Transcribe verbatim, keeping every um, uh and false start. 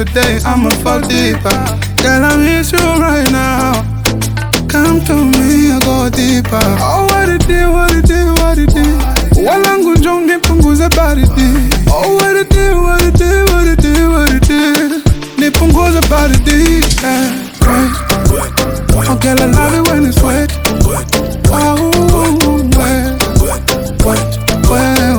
every day, I'ma fall deeper. Girl, I miss you right now. Come to me, I go deeper. Oh, what it did, what it did, what it did. Walangu jonge punguza baridi. Oh, what it did, what it did, what it did, what it did. Nipunguza baridi. Yeah, wet. Oh, girl, I love it when it's wet. Oh, wet, wet, wet.